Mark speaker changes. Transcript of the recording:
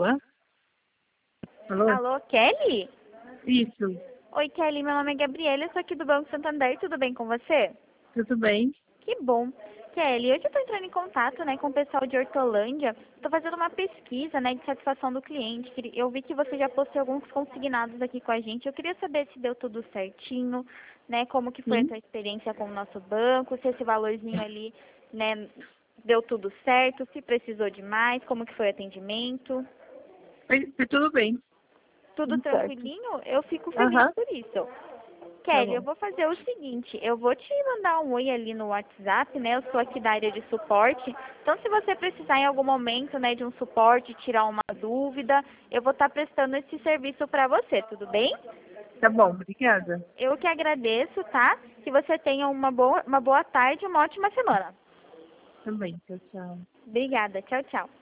Speaker 1: Alô? Alô?
Speaker 2: Alô, Kelly?
Speaker 1: Isso,
Speaker 2: Oi, Kelly, meu nome é Gabriela, eu sou aqui do Banco Santander, tudo bem com você?
Speaker 1: tudo bem?
Speaker 2: Que bom. Kelly, hoje eu estou entrando em contato, né, com o pessoal de Hortolândia, estou fazendo uma pesquisa, né, de satisfação do cliente. Eu vi que você já postou alguns consignados aqui com a gente, eu queria saber se deu tudo certinho, né, como que foi a
Speaker 1: Sim,
Speaker 2: sua experiência com o nosso banco, se esse valorzinho ali, né, deu tudo certo, se precisou de mais, como que foi o atendimento.
Speaker 1: foi tudo bem,
Speaker 2: Tudo
Speaker 1: tudo certo.
Speaker 2: tranquilinho? Eu fico feliz
Speaker 1: Aham,
Speaker 2: por isso.
Speaker 1: tá
Speaker 2: Kelly, eu
Speaker 1: bom.
Speaker 2: vou fazer o seguinte, eu vou te mandar um oi ali no WhatsApp, né? Eu sou aqui da área de suporte. Então, se você precisar em algum momento, né, de um suporte, tirar uma dúvida, eu vou estar prestando esse serviço para você, tudo bem?
Speaker 1: Tá bom, obrigada.
Speaker 2: Eu que agradeço, tá? Que você tenha uma boa tarde e uma ótima semana.
Speaker 1: Também, tchau, tchau.
Speaker 2: Obrigada. Tchau, tchau.